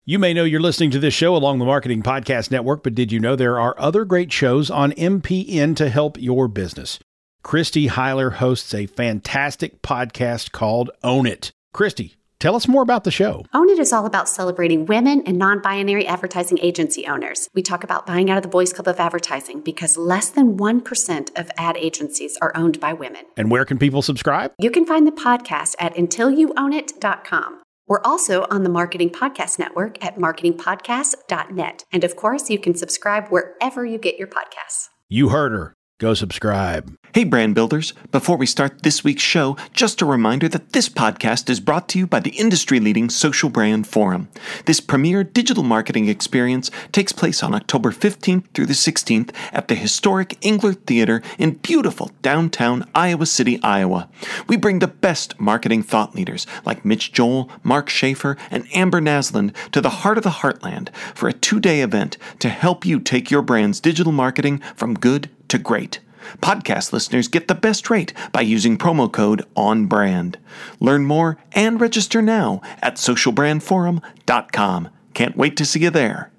You may know you're listening to this show along the Marketing Podcast Network, but did you know there are other great shows on MPN to help your business? Christy Heiler hosts a fantastic podcast called Own It. Christy, tell us more about the show. Own It is all about celebrating women and non-binary advertising agency owners. We talk about buying out of the Boys Club of Advertising because less than 1% of ad agencies are owned by women. And where can people subscribe? You can find the podcast at untilyouownit.com. We're also on the Marketing Podcast Network at marketingpodcast.net. And of course, you can subscribe wherever you get your podcasts. You heard her. Go subscribe. Hey, brand builders. Before we start this week's show, just a reminder that this podcast is brought to you by the industry-leading Social Brand Forum. This premier digital marketing experience takes place on October 15th through the 16th at the historic Engler Theater in beautiful downtown Iowa City, Iowa. We bring the best marketing thought leaders like Mitch Joel, Mark Schaefer, and Amber Naslund to the heart of the heartland for a 2-day event to help you take your brand's digital marketing from good to great. Podcast listeners get the best rate by using promo code ONBRAND. Learn more and register now at socialbrandforum.com. Can't wait to see you there.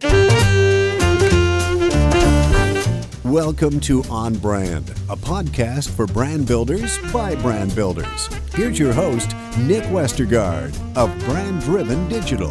Welcome to On Brand, a podcast for brand builders by brand builders. Here's your host, Nick Westergaard of Brand Driven Digital.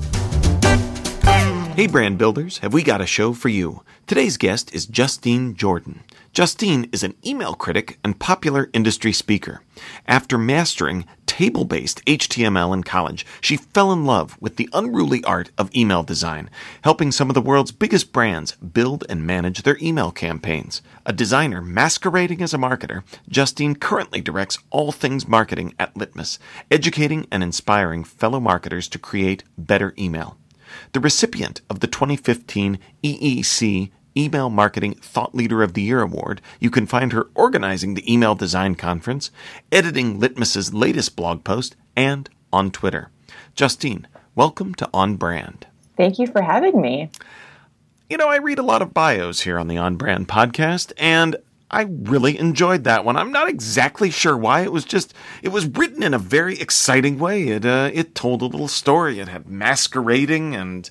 Hey brand builders, have we got a show for you? Today's guest is Justine Jordan. Justine is an email critic and popular industry speaker. After mastering table-based HTML in college, she fell in love with the unruly art of email design, helping some of the world's biggest brands build and manage their email campaigns. A designer masquerading as a marketer, Justine currently directs all things marketing at Litmus, educating and inspiring fellow marketers to create better email. The recipient of the 2015 EEC Email Marketing Thought Leader of the Year Award, you can find her organizing the Email Design Conference, editing Litmus's latest blog post, and on Twitter. Justine, welcome to On Brand. Thank you for having me. You know, I read a lot of bios here on the On Brand podcast, and I really enjoyed that one. I'm not exactly sure why. It was written in a very exciting way. It told a little story. It had masquerading and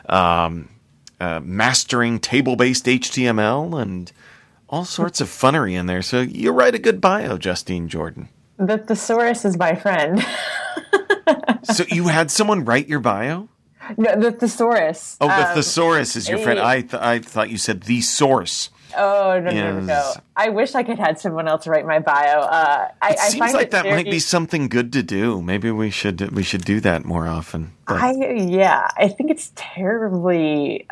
mastering table-based HTML and all sorts of funnery in there. So you write a good bio, Justine Jordan. The thesaurus is my friend. So you had someone write your bio? No, the thesaurus. Oh, the thesaurus is your friend. I thought you said the source. Oh, no. I wish I could have someone else write my bio. It seems like that might be something good to do. Maybe we should do that more often. I think it's terribly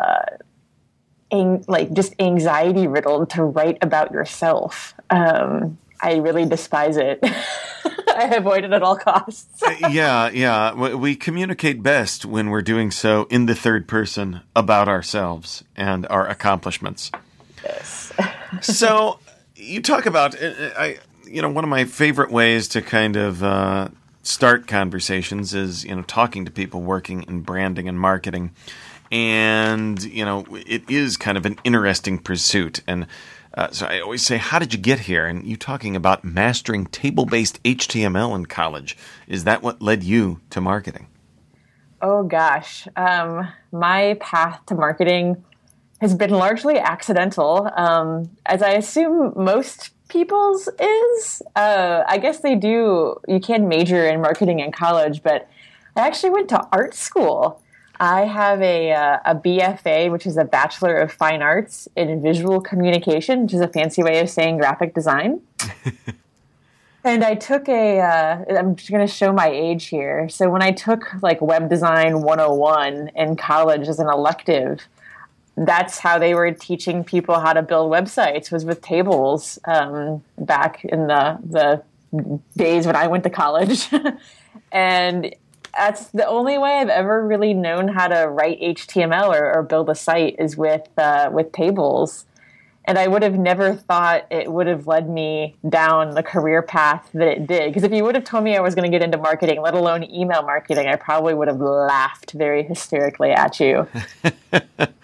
just anxiety riddled to write about yourself. I really despise it. I avoid it at all costs. Yeah. We communicate best when we're doing so in the third person about ourselves and our accomplishments. Yes. So you talk about, one of my favorite ways to kind of start conversations is, talking to people working in branding and marketing. And, it is kind of an interesting pursuit. And so I always say, how did you get here? And you talking about mastering table-based HTML in college. Is that what led you to marketing? Oh, gosh. My path to marketing has been largely accidental, as I assume most people's is. I guess they do. You can major in marketing in college, but I actually went to art school. I have a BFA, which is a Bachelor of Fine Arts in Visual Communication, which is a fancy way of saying graphic design. And I took I'm just going to show my age here. So when I took Web Design 101 in college as an elective, that's how they were teaching people how to build websites, was with tables back in the days when I went to college. And that's the only way I've ever really known how to write HTML or build a site is with tables. And I would have never thought it would have led me down the career path that it did. Because if you would have told me I was going to get into marketing, let alone email marketing, I probably would have laughed very hysterically at you.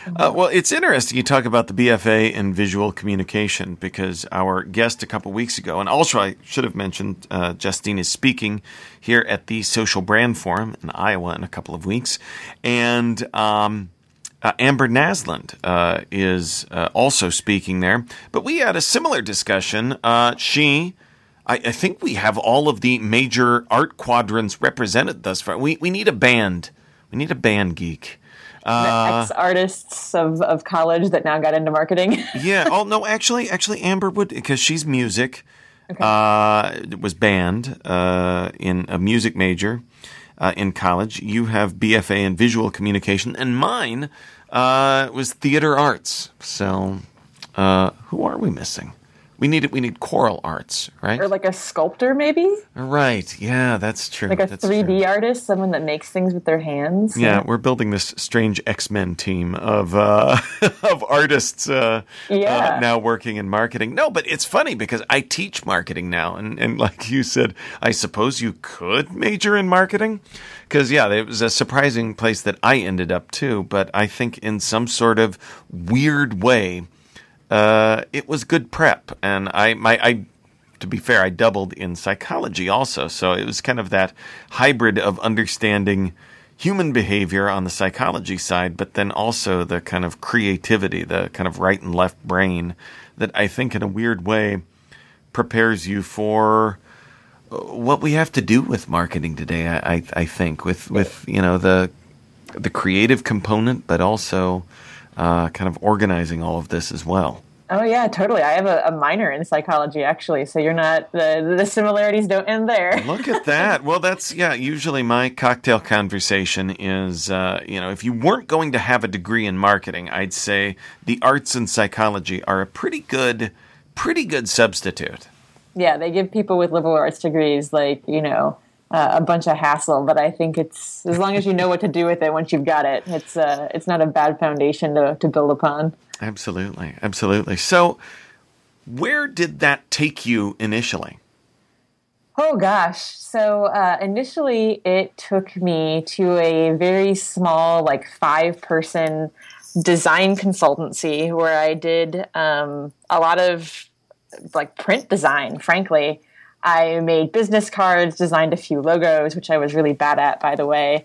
Well, it's interesting you talk about the BFA in visual communication because our guest a couple weeks ago, and also I should have mentioned, Justine is speaking here at the Social Brand Forum in Iowa in a couple of weeks, and Amber Naslund is also speaking there. But we had a similar discussion. I think we have all of the major art quadrants represented thus far. We need a band. We need a band geek. Ex-artists of college that now got into marketing. Yeah. Oh, no, actually, Amber would, because she's music. Okay. Was band in a music major in college. You have BFA in visual communication, and mine was theater arts. So who are we missing? We need choral arts, right? Or like a sculptor, maybe? Right. Yeah, that's true. Like a 3D artist, someone that makes things with their hands. Yeah, we're building this strange X-Men team of of artists now working in marketing. No, but it's funny because I teach marketing now. And like you said, I suppose you could major in marketing. Because, yeah, it was a surprising place that I ended up, too. But I think in some sort of weird way, it was good prep, and to be fair, I doubled in psychology also, so it was kind of that hybrid of understanding human behavior on the psychology side, but then also the kind of creativity, the kind of right and left brain that I think in a weird way prepares you for what we have to do with marketing today. I think with the creative component, but also kind of organizing all of this as well. Oh, yeah, totally. I have a minor in psychology, actually, so you're not, the similarities don't end there. Look at that. Well, that's, usually my cocktail conversation is, if you weren't going to have a degree in marketing, I'd say the arts and psychology are a pretty good substitute. Yeah, they give people with liberal arts degrees, a bunch of hassle, but I think it's, as long as you know what to do with it once you've got it, it's not a bad foundation to build upon. Absolutely. So where did that take you initially? Oh, gosh. So initially it took me to a very small, 5-person design consultancy where I did a lot of print design, frankly. I made business cards, designed a few logos, which I was really bad at, by the way.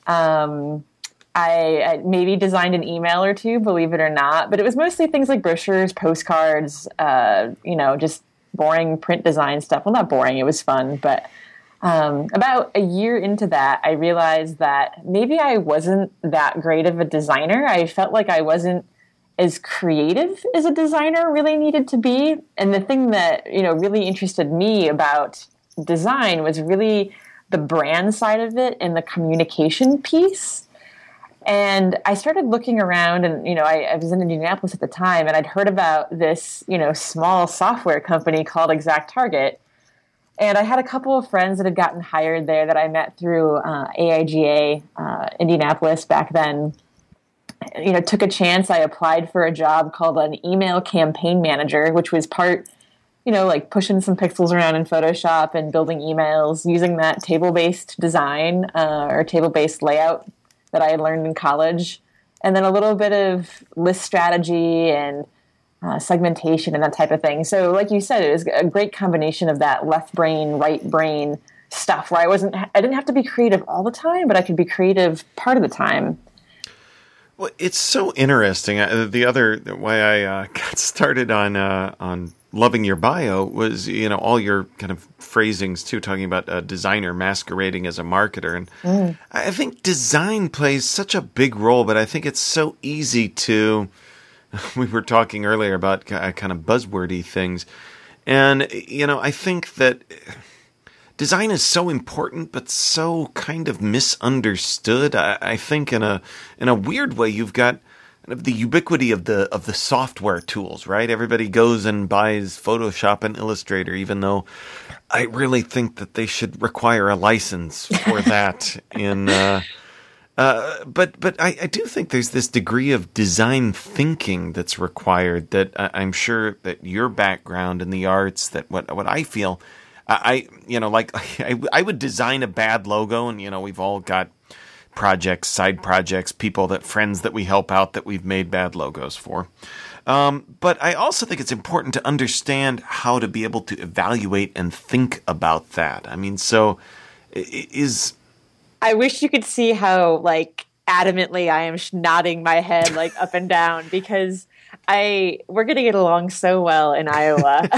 I maybe designed an email or two, believe it or not, but it was mostly things like brochures, postcards, just boring print design stuff. Well, not boring, it was fun, but about a year into that, I realized that maybe I wasn't that great of a designer. I felt like I wasn't as creative as a designer really needed to be. And the thing that, really interested me about design was really the brand side of it and the communication piece. And I started looking around and, I was in Indianapolis at the time and I'd heard about this, small software company called ExactTarget. And I had a couple of friends that had gotten hired there that I met through AIGA, Indianapolis back then. Took a chance. I applied for a job called an email campaign manager, which was part, pushing some pixels around in Photoshop and building emails using that table-based design or table-based layout that I had learned in college. And then a little bit of list strategy and segmentation and that type of thing. So like you said, it was a great combination of that left brain, right brain stuff where I didn't have to be creative all the time, but I could be creative part of the time. Well, it's so interesting. The other way I got started on loving your bio was, all your kind of phrasings too, talking about a designer masquerading as a marketer. And I think design plays such a big role, but I think it's so easy to, we were talking earlier about kind of buzzwordy things. And, I think that design is so important, but so kind of misunderstood. I think in a weird way, you've got the ubiquity of the software tools, right? Everybody goes and buys Photoshop and Illustrator, even though I really think that they should require a license for that. But I do think there's this degree of design thinking that's required that I'm sure that your background in the arts, that what I feel, I would design a bad logo, and we've all got projects, side projects, friends that we help out that we've made bad logos for. But I also think it's important to understand how to be able to evaluate and think about that. I mean, so I wish you could see how adamantly I am nodding my head up and down, because we're going to get along so well in Iowa.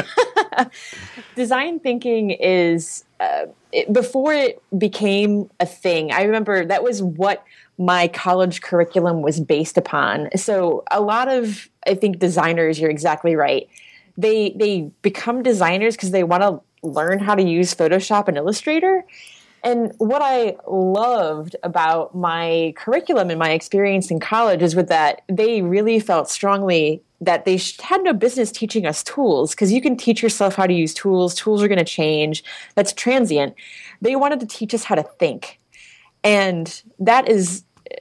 Design thinking is, before it became a thing, I remember that was what my college curriculum was based upon. So a lot of, I think, designers, you're exactly right. They become designers because they want to learn how to use Photoshop and Illustrator. And what I loved about my curriculum and my experience in college is with that they really felt strongly that they had no business teaching us tools, because you can teach yourself how to use tools. Tools are going to change. That's transient. They wanted to teach us how to think. And that is,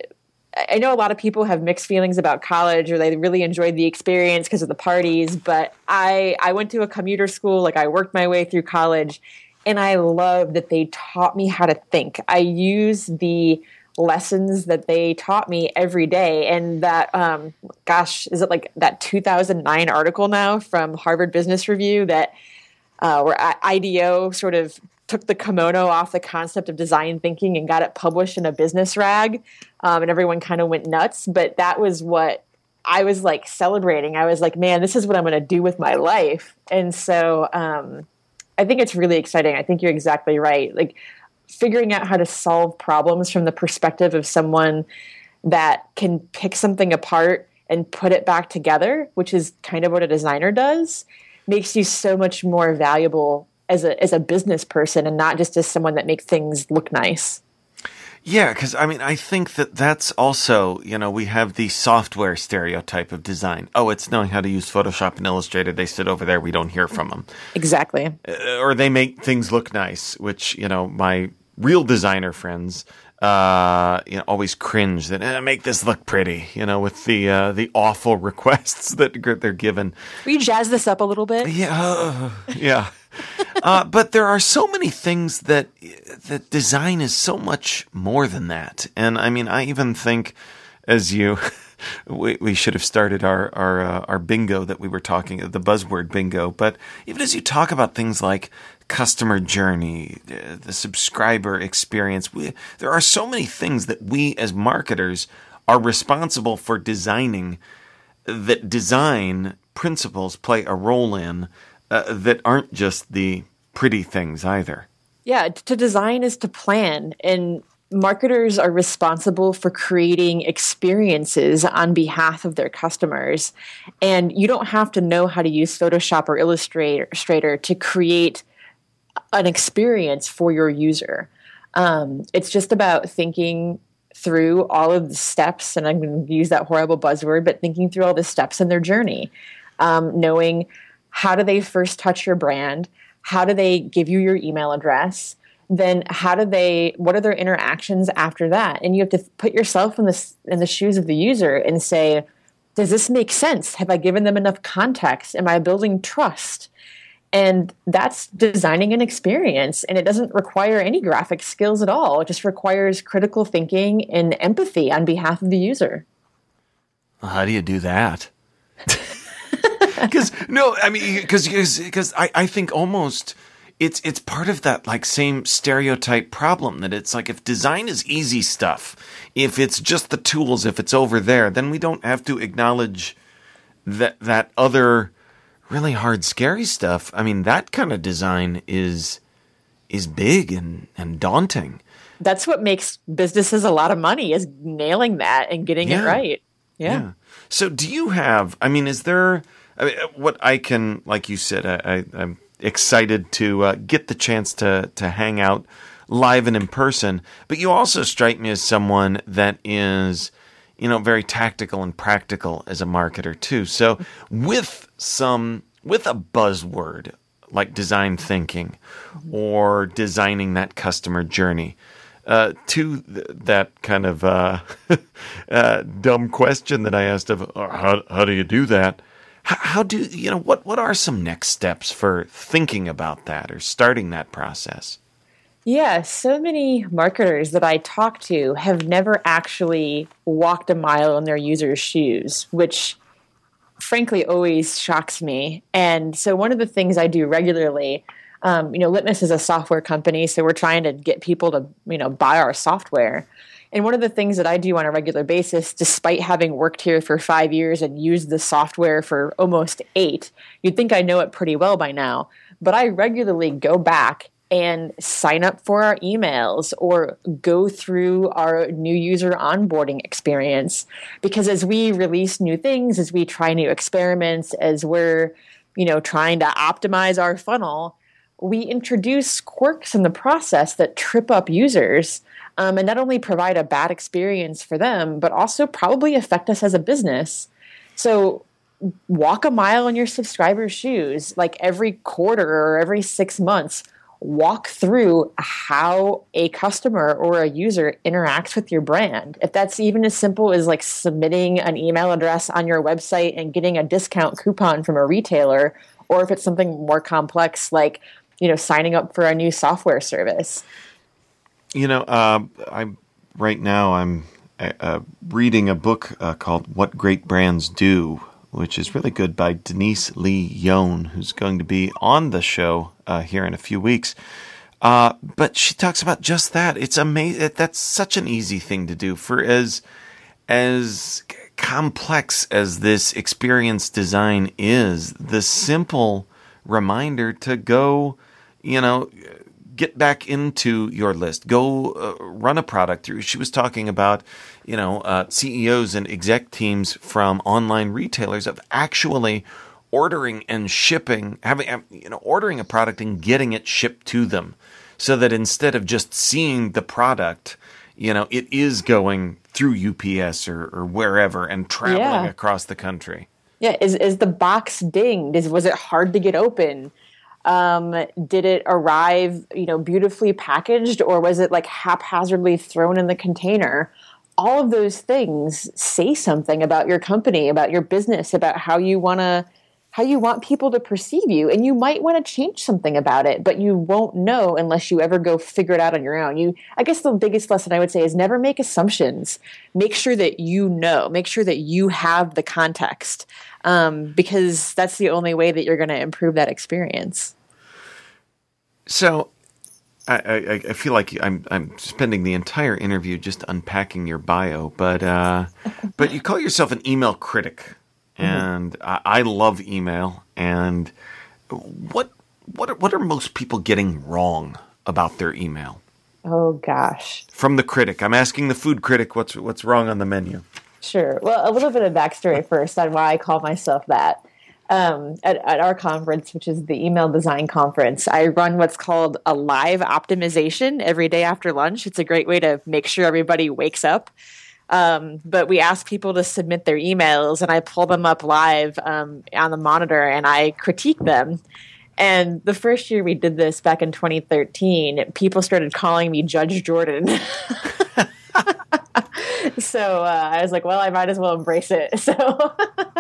I know a lot of people have mixed feelings about college, or they really enjoyed the experience because of the parties, but I went to a commuter school. I worked my way through college, and I love that they taught me how to think. I use the lessons that they taught me every day. And that, is it that 2009 article now from Harvard Business Review that where IDEO sort of took the kimono off the concept of design thinking and got it published in a business rag, and everyone kind of went nuts. But that was what I was celebrating. I was man, this is what I'm going to do with my life. And so I think it's really exciting. I think you're exactly right. Figuring out how to solve problems from the perspective of someone that can pick something apart and put it back together, which is kind of what a designer does, makes you so much more valuable as a business person, and not just as someone that makes things look nice. Yeah, because I think that's also, we have the software stereotype of design. Oh, it's knowing how to use Photoshop and Illustrator. They sit over there. We don't hear from them. Exactly. Or they make things look nice, which, my real designer friends, always cringe that make this look pretty, with the awful requests that they're given. Will you jazz this up a little bit? Yeah, yeah. But there are so many things that design is so much more than that. And I even think, as we should have started our bingo that we were talking, the buzzword bingo. But even as you talk about things like customer journey, the subscriber experience, there are so many things that we as marketers are responsible for designing, that design principles play a role in, that aren't just the pretty things either. Yeah, to design is to plan, and marketers are responsible for creating experiences on behalf of their customers. And you don't have to know how to use Photoshop or Illustrator to create an experience for your user. It's just about thinking through all of the steps, and I'm going to use that horrible buzzword, but thinking through all the steps in their journey, knowing how do they first touch your brand, how do they give you your email address, then what are their interactions after that? And you have to put yourself in the shoes of the user and say, does this make sense? Have I given them enough context? Am I building trust? And that's designing an experience. And it doesn't require any graphic skills at all. It just requires critical thinking and empathy on behalf of the user. Well, how do you do that? Because I think almost it's part of that same stereotype problem that it's if design is easy stuff, if it's just the tools, if it's over there, then we don't have to acknowledge that other really hard, scary stuff. That kind of design is big and daunting. That's what makes businesses a lot of money, is nailing that and getting it right. Yeah. So do you have, is there, what I can, like you said, I'm excited to get the chance to hang out live and in person, but you also strike me as someone that is, very tactical and practical as a marketer too. So with a buzzword like design thinking or designing that customer journey, to that kind of dumb question that I asked of how do you do that? How do what are some next steps for thinking about that or starting that process? Yeah, so many marketers that I talk to have never actually walked a mile in their users' shoes, which frankly always shocks me. And so one of the things I do regularly, Litmus is a software company, so we're trying to get people to, buy our software. And one of the things that I do on a regular basis, despite having worked here for 5 years and used the software for almost 8, you'd think I know it pretty well by now, but I regularly go back and sign up for our emails or go through our new user onboarding experience. Because as we release new things, as we try new experiments, as we're, trying to optimize our funnel, we introduce quirks in the process that trip up users and not only provide a bad experience for them, but also probably affect us as a business. So walk a mile in your subscribers' shoes, like every quarter or every 6 months. Walk through how a customer or a user interacts with your brand. If that's even as simple as like submitting an email address on your website and getting a discount coupon from a retailer, or if it's something more complex like, signing up for a new software service. I'm reading a book called What Great Brands Do, which is really good, by Denise Lee Yohn, who's going to be on the show here in a few weeks. But she talks about just that. It's amazing. That's such an easy thing to do. For as complex as this experience design is, the simple reminder to go, get back into your list. Go run a product through. She was talking about, CEOs and exec teams from online retailers of actually ordering and shipping, ordering a product and getting it shipped to them, so that instead of just seeing the product, it is going through UPS or wherever and traveling across the country. Yeah. Is the box dinged? Was it hard to get open? Did it arrive, beautifully packaged, or was it like haphazardly thrown in the container? All of those things say something about your company, about your business, about how you want people to perceive you. And you might want to change something about it, but you won't know unless you ever go figure it out on your own. I guess the biggest lesson I would say is never make assumptions. Make sure that make sure that you have the context, because that's the only way that you're going to improve that experience. So I feel like I'm spending the entire interview just unpacking your bio, but you call yourself an email critic, and I love email. And what are most people getting wrong about their email? Oh gosh! From the critic, I'm asking the food critic what's wrong on the menu. Sure. Well, a little bit of backstory first on why I call myself that. At our conference, which is the Email Design Conference, I run what's called a live optimization every day after lunch. It's a great way to make sure everybody wakes up. But we ask people to submit their emails, and I pull them up live on the monitor, and I critique them. And the first year we did this back in 2013, people started calling me Judge Jordan. So I was like, well, I might as well embrace it. So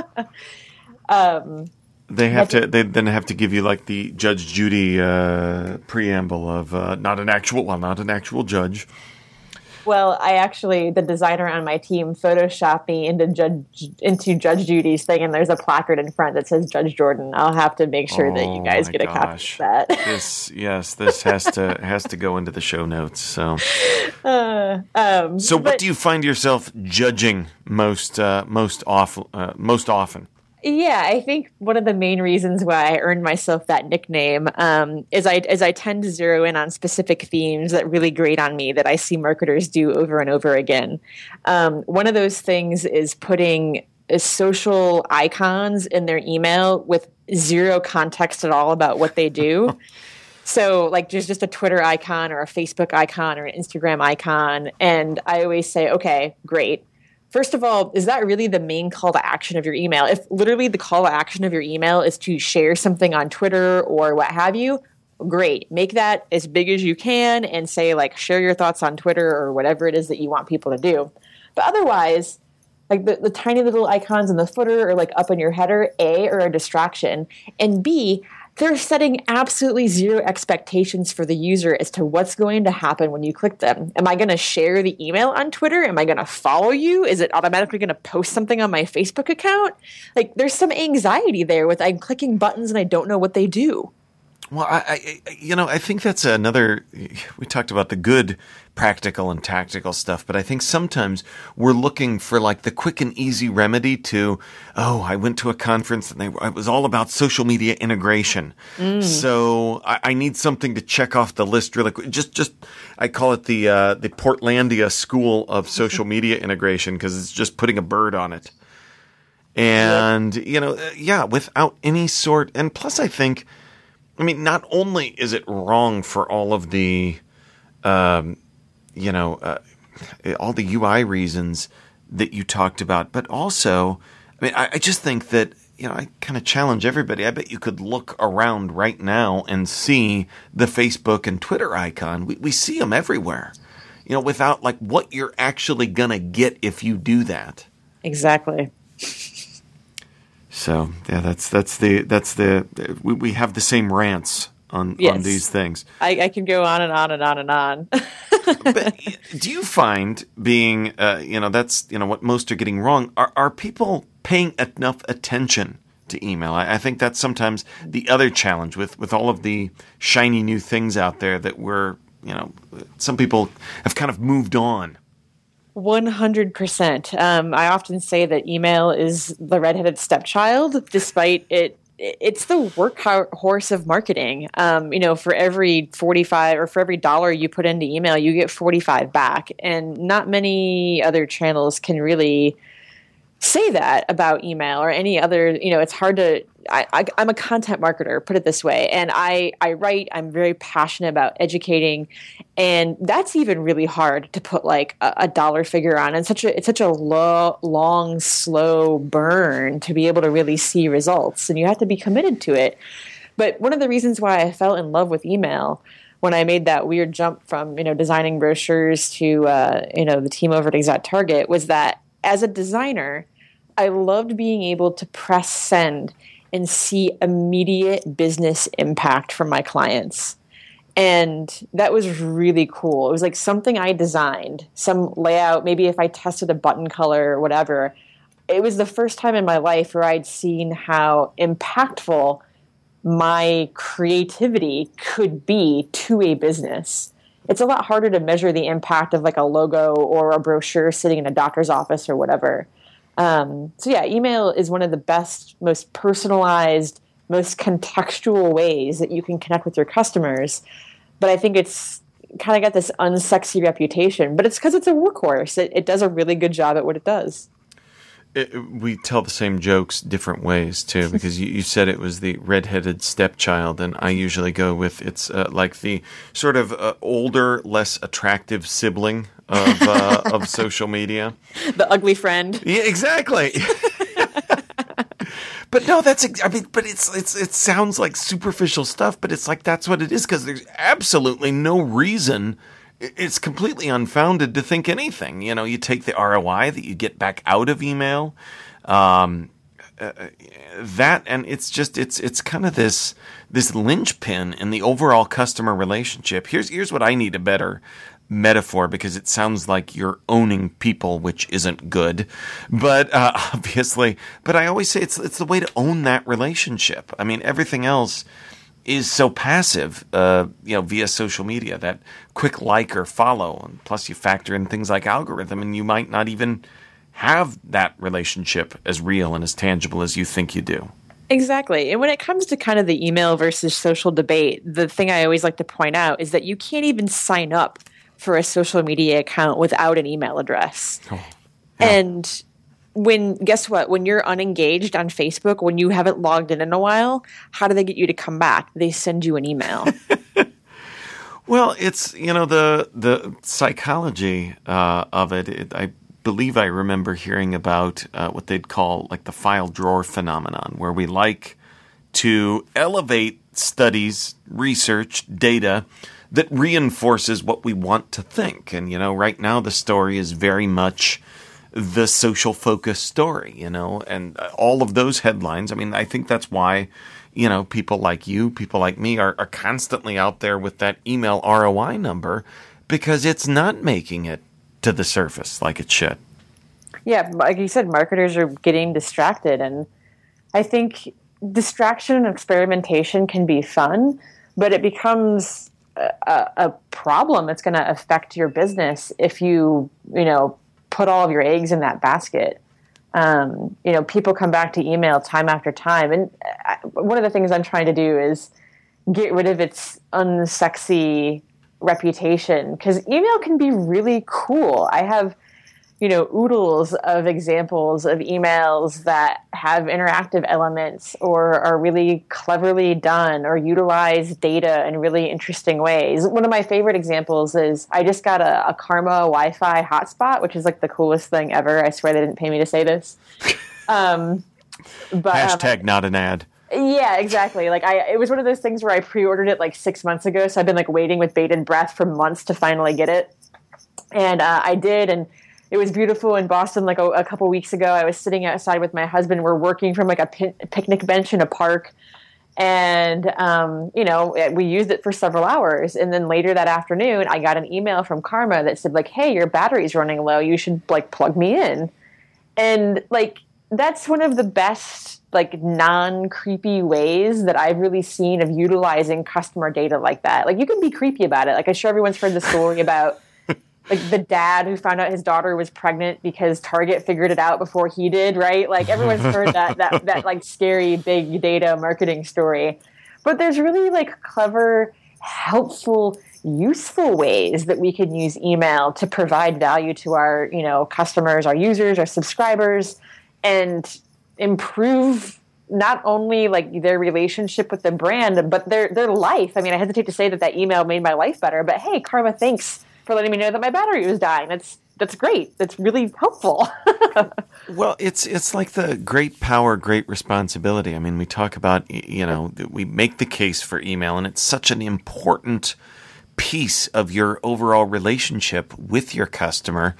they then have to give you like the Judge Judy preamble of not an actual judge. Well, the designer on my team photoshopped me into Judge Judy's thing, and there's a placard in front that says Judge Jordan. I'll have to make sure that you guys get a copy of that. This has to go into the show notes. So, what do you find yourself judging most often? Yeah, I think one of the main reasons why I earned myself that nickname is I tend to zero in on specific themes that really grate on me that I see marketers do over and over again. One of those things is putting social icons in their email with zero context at all about what they do. So like there's just a Twitter icon or a Facebook icon or an Instagram icon. And I always say, okay, great. First of all, is that really the main call to action of your email? If literally the call to action of your email is to share something on Twitter or what have you, great. Make that as big as you can and say like share your thoughts on Twitter or whatever it is that you want people to do. But otherwise, like the tiny little icons in the footer or like up in your header, A, are a distraction, and B, they're setting absolutely zero expectations for the user as to what's going to happen when you click them. Am I going to share the email on Twitter? Am I going to follow you? Is it automatically going to post something on my Facebook account? Like, there's some anxiety there with I'm clicking buttons and I don't know what they do. Well, I think that's another. We talked about the good, practical, and tactical stuff, but I think sometimes we're looking for like the quick and easy remedy to. Oh, I went to a conference and it was all about social media integration. So I need something to check off the list really quick. Just I call it the Portlandia School of Social Media Integration because it's just putting a bird on it, and without any sort. And plus, I think. I mean, not only is it wrong for all of the, all the UI reasons that you talked about, but also, I mean, I just think that, I kind of challenge everybody. I bet you could look around right now and see the Facebook and Twitter icon. We see them everywhere, without like what you're actually going to get if you do that. Exactly. So yeah, we have the same rants on these things. I can go on and on and on and on. But do you find being that's what most are getting wrong? Are people paying enough attention to email? I think that's sometimes the other challenge with all of the shiny new things out there that some people have kind of moved on. 100%. I often say that email is the redheaded stepchild, despite it's the workhorse of marketing. For every 45 or for every $1 you put into email, you get 45 back. And not many other channels can really say that about email or any other, it's hard to, I'm a content marketer, put it this way. And I write, I'm very passionate about educating. And that's even really hard to put like a dollar figure on. And it's such a long, slow burn to be able to really see results. And you have to be committed to it. But one of the reasons why I fell in love with email when I made that weird jump from, designing brochures to, the team over at ExactTarget was that as a designer, I loved being able to press send and see immediate business impact from my clients. And that was really cool. It was like something I designed, some layout, maybe if I tested a button color or whatever. It was the first time in my life where I'd seen how impactful my creativity could be to a business. It's a lot harder to measure the impact of like a logo or a brochure sitting in a doctor's office or whatever. Email is one of the best, most personalized, most contextual ways that you can connect with your customers. But I think it's kind of got this unsexy reputation, but it's because it's a workhorse. It does a really good job at what it does. We tell the same jokes different ways, too, because you said it was the redheaded stepchild, and I usually go with it's like the sort of older, less attractive sibling of social media. The ugly friend. Yeah, exactly. But no, but it sounds like superficial stuff, but it's like that's what it is because there's absolutely no reason. It's completely unfounded to think anything. You take the ROI that you get back out of email, and it's kind of this linchpin in the overall customer relationship. Here's what I need a better metaphor because it sounds like you're owning people, which isn't good. But obviously, I always say it's the way to own that relationship. I mean, everything else is so passive, via social media, that quick like or follow. And plus you factor in things like algorithm and you might not even have that relationship as real and as tangible as you think you do. Exactly. And when it comes to kind of the email versus social debate, the thing I always like to point out is that you can't even sign up for a social media account without an email address. Oh, yeah. And guess what? When you're unengaged on Facebook, when you haven't logged in a while, how do they get you to come back? They send you an email. Well, it's, the psychology of it. I believe I remember hearing about what they'd call like the file drawer phenomenon, where we like to elevate studies, research, data that reinforces what we want to think. And, right now the story is very much the social focus story, and all of those headlines. I mean, I think that's why, people like you, people like me are constantly out there with that email ROI number because it's not making it to the surface like it should. Yeah, like you said, marketers are getting distracted, and I think distraction and experimentation can be fun, but it becomes a problem that's going to affect your business if you put all of your eggs in that basket. People come back to email time after time, and one of the things I'm trying to do is get rid of its unsexy reputation, because email can be really cool. I have oodles of examples of emails that have interactive elements or are really cleverly done or utilize data in really interesting ways. One of my favorite examples is I just got a Karma Wi-Fi hotspot, which is like the coolest thing ever. I swear they didn't pay me to say this. But Hashtag not an ad. Yeah, exactly. It was one of those things where I pre-ordered it like 6 months ago. So I've been waiting with bated breath for months to finally get it. And I did. And it was beautiful in Boston. A couple weeks ago, I was sitting outside with my husband. We're working from a picnic bench in a park, and we used it for several hours. And then later that afternoon, I got an email from Karma that said "Hey, your battery's running low. You should plug me in." And that's one of the best non-creepy ways that I've really seen of utilizing customer data like that. You can be creepy about it. I'm sure everyone's heard the story about. The dad who found out his daughter was pregnant because Target figured it out before he did, right? Everyone's heard that scary big data marketing story. But there's really clever, helpful, useful ways that we can use email to provide value to our, customers, our users, our subscribers, and improve not only their relationship with the brand, but their life. I mean, I hesitate to say that email made my life better, but hey, Karma, thanks for letting me know that my battery was dying. That's great. That's really helpful. Well, it's like the great power, great responsibility. I mean, we talk about, we make the case for email, and it's such an important piece of your overall relationship with your customer.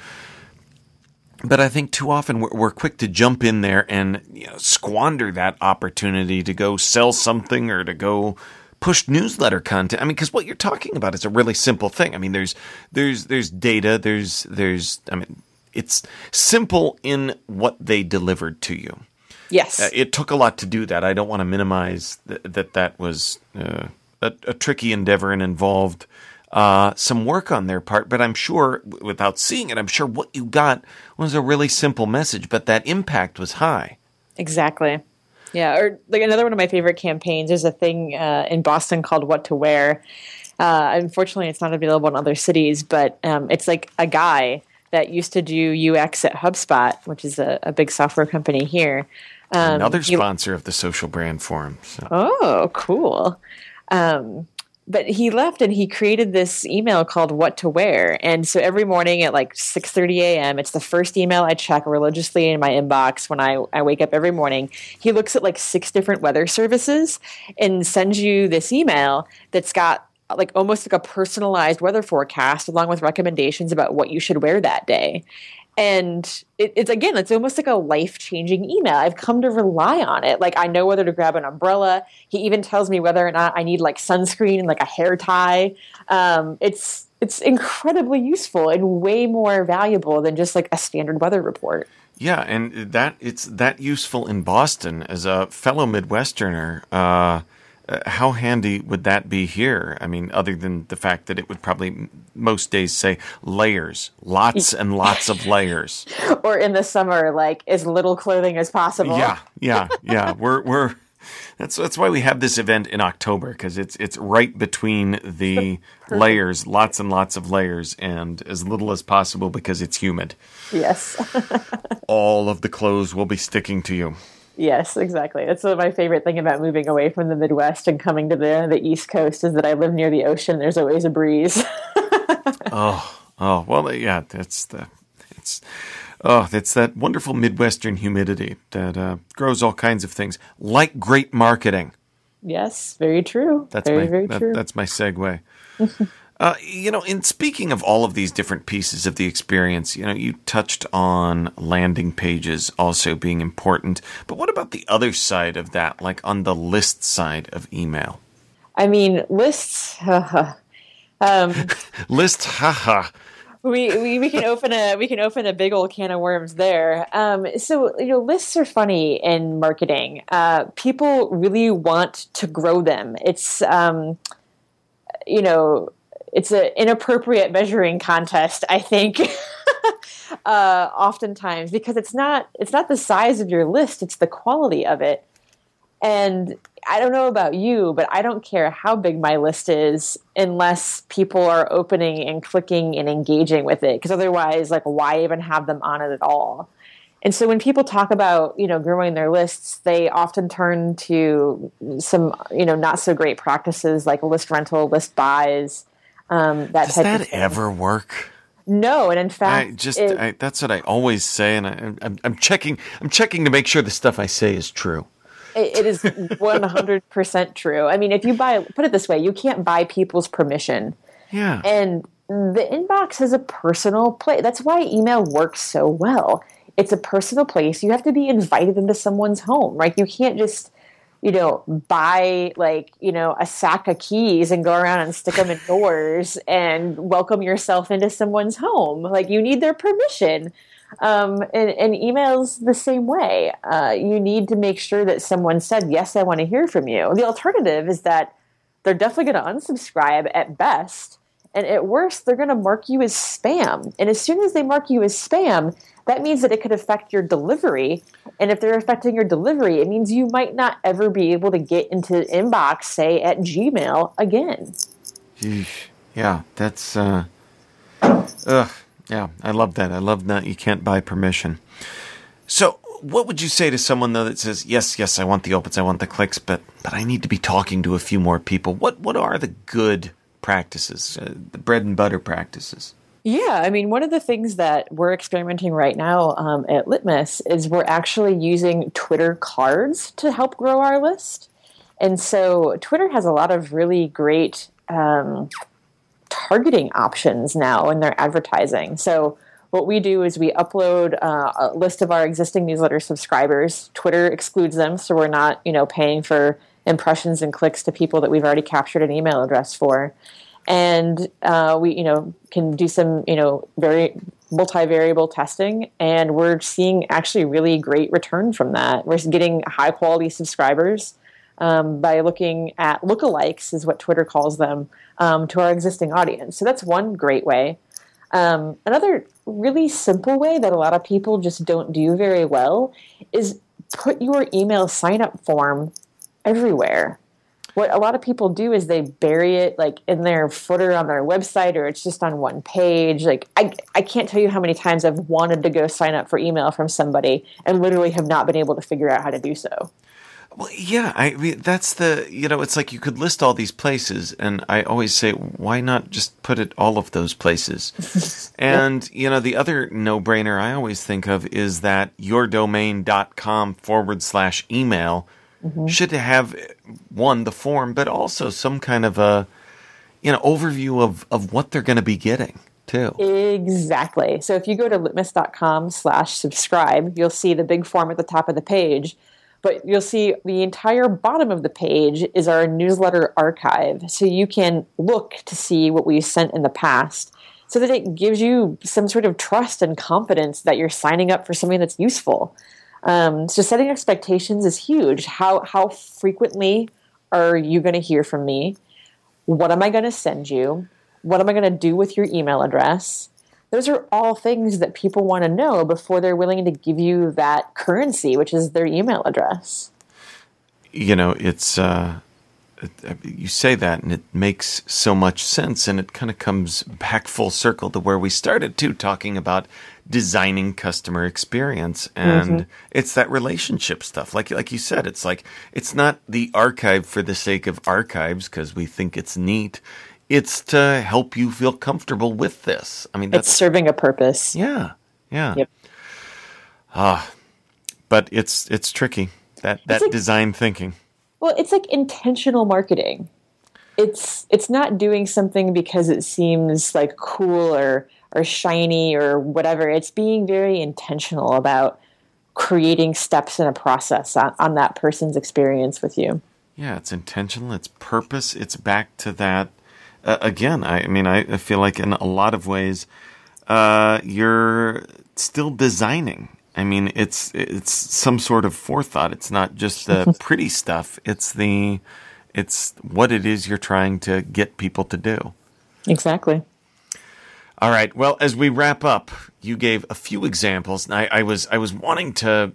But I think too often we're quick to jump in there and squander that opportunity to go sell something or to go push newsletter content. I mean, because what you're talking about is a really simple thing. I mean, there's data. It's simple in what they delivered to you. Yes, it took a lot to do that. I don't want to minimize that was a tricky endeavor and involved some work on their part. But I'm sure, without seeing it, I'm sure what you got was a really simple message, but that impact was high. Exactly. Yeah, or another one of my favorite campaigns is a thing in Boston called What to Wear. Unfortunately, it's not available in other cities, but it's a guy that used to do UX at HubSpot, which is a big software company here. Another sponsor of the Social Brand Forum. So. Oh, cool. But he left and he created this email called What to Wear. And so every morning at 6:30 a.m., it's the first email I check religiously in my inbox when I wake up every morning. He looks at 6 different weather services and sends you this email that's got almost a personalized weather forecast along with recommendations about what you should wear that day. And it's almost like a life-changing email. I've come to rely on it. I know whether to grab an umbrella. He even tells me whether or not I need sunscreen and a hair tie. It's incredibly useful and way more valuable than just a standard weather report. Yeah, and it's that useful in Boston. As a fellow Midwesterner, how handy would that be here? I mean, other than the fact that it would probably most days say layers, lots and lots of layers. Or in the summer, as little clothing as possible. Yeah. We're that's why we have this event in October, because it's right between the layers, lots and lots of layers, and as little as possible because it's humid. Yes. All of the clothes will be sticking to you. Yes, exactly. That's my favorite thing about moving away from the Midwest and coming to the East Coast is that I live near the ocean. There's always a breeze. Well, yeah, it's that wonderful Midwestern humidity that grows all kinds of things, like great marketing. Yes, very true. Very true. That's my segue. In speaking of all of these different pieces of the experience, you touched on landing pages also being important. But what about the other side of that, like on the list side of email? I mean, lists. Lists, haha. We can open a big old can of worms there. So lists are funny in marketing. People really want to grow them. It's it's an inappropriate measuring contest, I think. Oftentimes, because it's not the size of your list, it's the quality of it. And I don't know about you, but I don't care how big my list is unless people are opening and clicking and engaging with it. Because otherwise, why even have them on it at all? And so when people talk about, growing their lists, they often turn to some, not so great practices like list rental, list buys, Does that ever work? No, and in fact, that's what I always say, and I'm checking to make sure the stuff I say is true. It is 100% true. I mean, if you put it this way, you can't buy people's permission. Yeah. And the inbox is a personal place. That's why email works so well. It's a personal place. You have to be invited into someone's home, right? You can't just, buy a sack of keys and go around and stick them in doors and welcome yourself into someone's home. You need their permission. And email's the same way. You need to make sure that someone said, yes, I want to hear from you. The alternative is that they're definitely going to unsubscribe at best. And at worst, they're going to mark you as spam. And as soon as they mark you as spam, that means that it could affect your delivery. And if they're affecting your delivery, it means you might not ever be able to get into inbox, say, at Gmail again. Yeah, that's... Yeah, I love that. I love that you can't buy permission. So what would you say to someone, though, that says, yes, I want the opens, I want the clicks, but I need to be talking to a few more people? What are the good practices, the bread and butter practices? Yeah, I mean, one of the things that we're experimenting right now at Litmus is we're actually using Twitter cards to help grow our list. And so Twitter has a lot of really great targeting options now in their advertising. So what we do is we upload a list of our existing newsletter subscribers. Twitter excludes them, so we're not, paying for impressions and clicks to people that we've already captured an email address for. And we, can do some, very multivariable testing, and we're seeing actually really great return from that. We're getting high quality subscribers by looking at lookalikes, is what Twitter calls them, to our existing audience. So that's one great way. Another really simple way that a lot of people just don't do very well is put your email sign-up form everywhere. What a lot of people do is they bury it in their footer on their website, or it's just on one page. I can't tell you how many times I've wanted to go sign up for email from somebody and literally have not been able to figure out how to do so. Well, yeah, I mean, that's the, it's like you could list all these places, and I always say, why not just put it all of those places? And, the other no-brainer I always think of is that yourdomain.com/email should have, one, the form, but also some kind of a, overview of what they're going to be getting, too. Exactly. So if you go to litmus.com/subscribe, you'll see the big form at the top of the page. But you'll see the entire bottom of the page is our newsletter archive. So you can look to see what we've sent in the past so that it gives you some sort of trust and confidence that you're signing up for something that's useful. So setting expectations is huge. How frequently are you going to hear from me? What am I going to send you? What am I going to do with your email address? Those are all things that people want to know before they're willing to give you that currency, which is their email address. It's you say that, and it makes so much sense, and it kind of comes back full circle to where we started too, talking about designing customer experience, and it's that relationship stuff. Like you said, it's not the archive for the sake of archives because we think it's neat. It's to help you feel comfortable with this. I mean, it's serving a purpose. Yeah. Yep. But it's tricky, that design thinking. Well, it's like intentional marketing. it's not doing something because it seems like cool or shiny or whatever. It's being very intentional about creating steps in a process on that person's experience with you. Yeah, it's intentional. It's purpose. It's back to that. Again, I feel like in a lot of ways, you're still designing. I mean, it's some sort of forethought. It's not just the pretty stuff. It's what it is you're trying to get people to do. Exactly. All right. Well, as we wrap up, you gave a few examples, and I was wanting to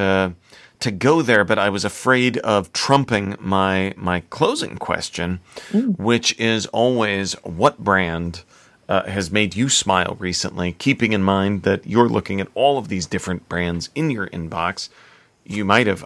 go there, but I was afraid of trumping my closing question, which is always, what brand has made you smile recently? Keeping in mind that you're looking at all of these different brands in your inbox, we might have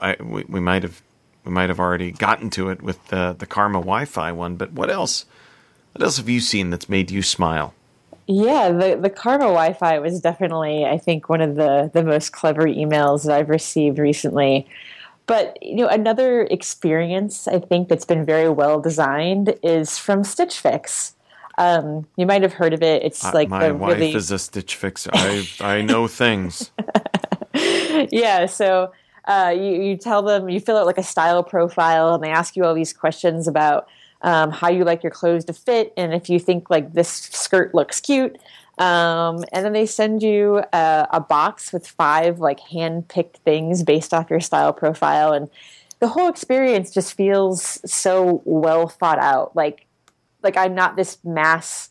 already gotten to it with the Karma Wi-Fi one. But what else have you seen that's made you smile? Yeah, the Karma Wi-Fi was definitely, I think, one of the most clever emails that I've received recently. But, another experience I think that's been very well designed is from Stitch Fix. You might have heard of it. It's like my wife is a Stitch Fix. I know things. Yeah, so you tell them, you fill out like a style profile, and they ask you all these questions about how you like your clothes to fit, and if you think like this skirt looks cute. And then they send you a box with 5 like hand-picked things based off your style profile, and the whole experience just feels so well thought out. Like I'm not this mass,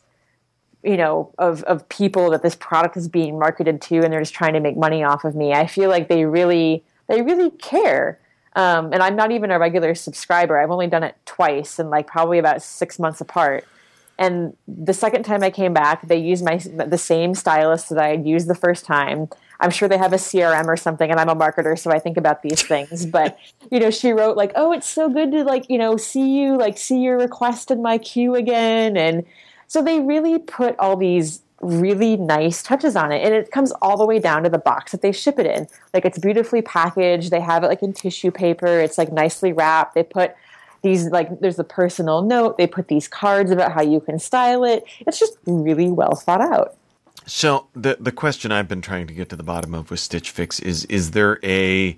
of people that this product is being marketed to, and they're just trying to make money off of me. I feel like they really care. And I'm not even a regular subscriber. I've only done it twice, and like probably about 6 months apart. And the second time I came back, they used the same stylist that I had used the first time. I'm sure they have a CRM or something, and I'm a marketer, so I think about these things. But, she wrote like, "Oh, it's so good to see your request in my queue again." And so they really put all these really nice touches on it. And it comes all the way down to the box that they ship it in. Like, it's beautifully packaged. They have it like in tissue paper. It's like nicely wrapped. They put these, like, there's a personal note. They put these cards about how you can style it. It's just really well thought out. So the question I've been trying to get to the bottom of with Stitch Fix is there an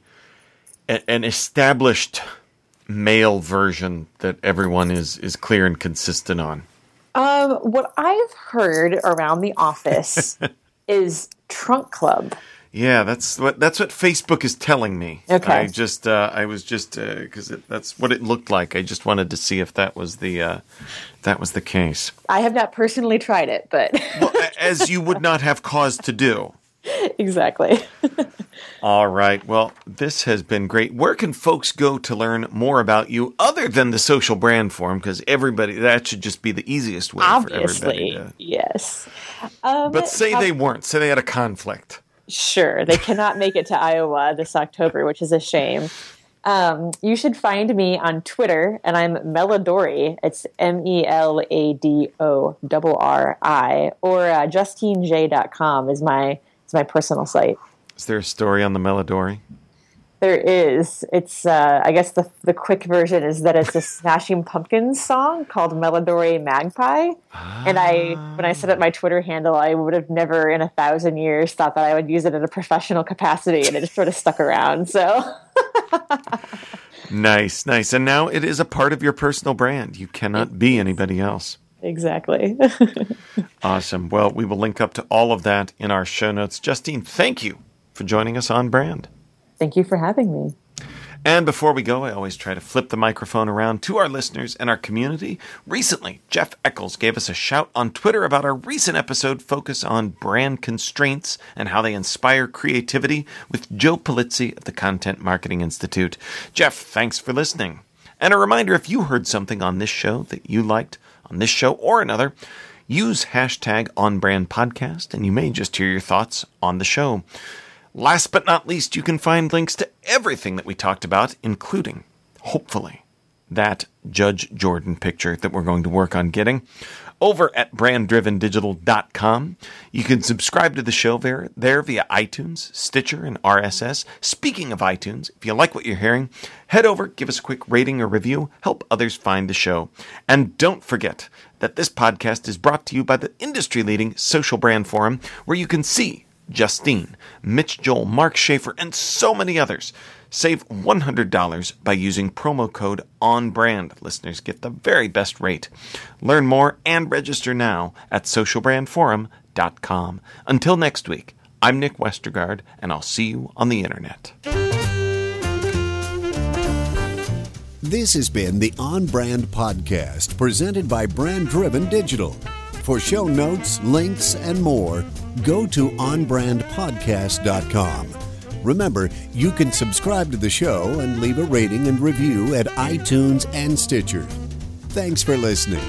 established male version that everyone is clear and consistent on? What I've heard around the office is Trunk Club. Yeah, that's what Facebook is telling me. Okay. I was just because that's what it looked like. I just wanted to see if that was the case. I have not personally tried it, but well, as you would not have cause to do. Exactly. All right. Well, this has been great. Where can folks go to learn more about you other than the social brand forum? Because that should just be the easiest way for everybody to. Yes. But say they weren't. Say they had a conflict. Sure. They cannot make it to Iowa this October, which is a shame. You should find me on Twitter, and I'm Meladori. It's MELADORRI, or JustineJ.com is my personal site. Is there a story on the Meladori? There is. It's I guess the quick version is that it's a Smashing Pumpkins song called Meladori Magpie. And when I set up my Twitter handle, I would have never in 1,000 years thought that I would use it in a professional capacity, and it just sort of stuck around. So Nice. And now it is a part of your personal brand. You cannot be anybody else. Exactly. Awesome. Well, we will link up to all of that in our show notes. Justine, thank you for joining us on Brand. Thank you for having me. And before we go, I always try to flip the microphone around to our listeners and our community. Recently, Jeff Eccles gave us a shout on Twitter about our recent episode focus on brand constraints and how they inspire creativity with Joe Polizzi of the Content Marketing Institute. Jeff, thanks for listening. And a reminder, if you heard something on this show that you liked, on this show or another, use hashtag OnBrandPodcast, and you may just hear your thoughts on the show. Last but not least, you can find links to everything that we talked about, including, hopefully, that Judge Jordan picture that we're going to work on getting over at branddrivendigital.com. You can subscribe to the show there via iTunes, Stitcher, and RSS. Speaking of iTunes, if you like what you're hearing, head over, give us a quick rating or review, help others find the show. And don't forget that this podcast is brought to you by the industry-leading Social Brand Forum, where you can see Justine, Mitch Joel, Mark Schaefer, and so many others. Save $100 by using promo code ONBRAND. Listeners get the very best rate. Learn more and register now at socialbrandforum.com. Until next week, I'm Nick Westergaard, and I'll see you on the internet. This has been the On Brand Podcast, presented by Brand Driven Digital. For show notes, links, and more, go to onbrandpodcast.com. Remember, you can subscribe to the show and leave a rating and review at iTunes and Stitcher. Thanks for listening.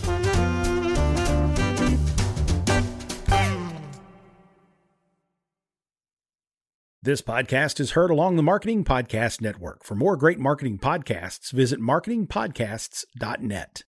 This podcast is heard along the Marketing Podcast Network. For more great marketing podcasts, visit marketingpodcasts.net.